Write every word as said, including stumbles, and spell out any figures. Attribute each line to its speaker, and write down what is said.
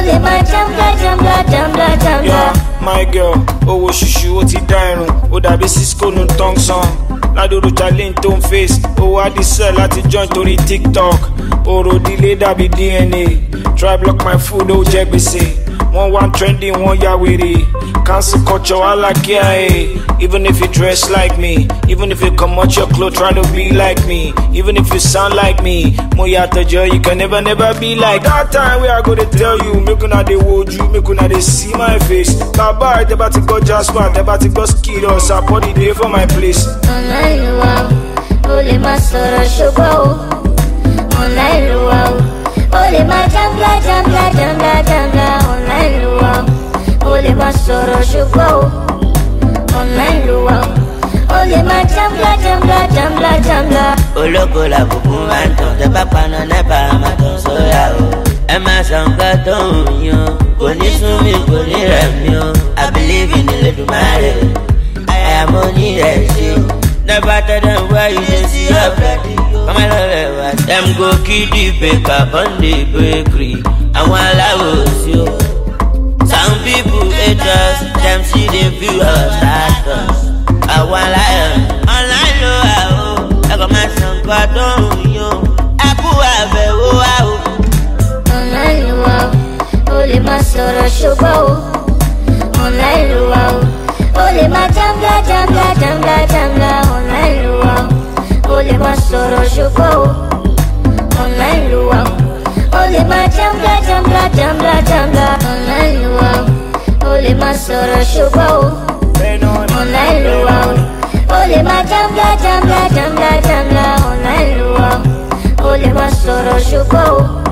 Speaker 1: lè máa jambla jambla jambla jambla.
Speaker 2: Yeah, my girl, owó ṣùṣù ó ti dá irun, ó dàbí Cisco nu tong song. Ládòdò challenge tó ń face, owó àdìsẹ́ láti join torí TikTok. Ọ̀rọ̀ ìdílé dàbí D N A, try block my food ó jẹ́ gbèsè. One one trending, one ya wèrè. Cancel culture, I like yeah. Even if you dress like me, even if you come out your clothes, try to be like me. Even if you sound like me, mo yàtọ̀ jọ, you can never, never be like. That time where I go to tell you, make una dey hold you, make una dey see my face. Baba, tẹ́ bá ti gbọ́ Jasper, tẹ́ bá ti gbọ́ Skido, support the day for my place.
Speaker 1: Online ló wà o, o lè máa sọ̀rọ̀ ṣùgbọ́n o. Online ló wà o, o lè máa jambla jambla jambla jambla. Online ló wà o, o lè máa sọ̀rọ̀ ṣùgbọ́n o. Online ló wà o, o lè máa jambla jambla jambla jambla.
Speaker 3: Ológo làbùkù máa ń tàn, tẹ́ bá paná nẹ́bà máa tàn sóyà o. Ẹ máa sọ nǹkan tó ń yan, kò ní sún mi, kò ní rẹ̀ mí o. I believe in Elédùmarè, àyàmó ní rẹ̀ ṣe. Never tell them where you dey see your bloody. Come on, love it. Them go kill the baker on the bakery. Àwọn aláwòsí o. Some people hate us, them see the view of status. Àwọn aláyọ̀ online ló wà o. Ẹ̀kọ́ máa san nǹkan tó ń yan. Ẹ kú àbẹ̀wò wa o.
Speaker 1: Online ló wà o, o lè máa sọ̀rọ̀ ṣùgbọ́n o. Online ló wà o, o lè máa jambla jambla jambla jambla. Online ló wà o, o lè máa sọ̀rọ̀ ṣùgbọ́n o. Online ló wà o, o lè máa jambla jambla jambla jambla. Online ló wà o, o lè máa sọ̀rọ̀ ṣùgbọ́n o. Online ló wà o, o lè máa jambla jambla jambla jambla. Online ló wà o, o lè máa sọ̀rọ̀ ṣùgbọ́n o.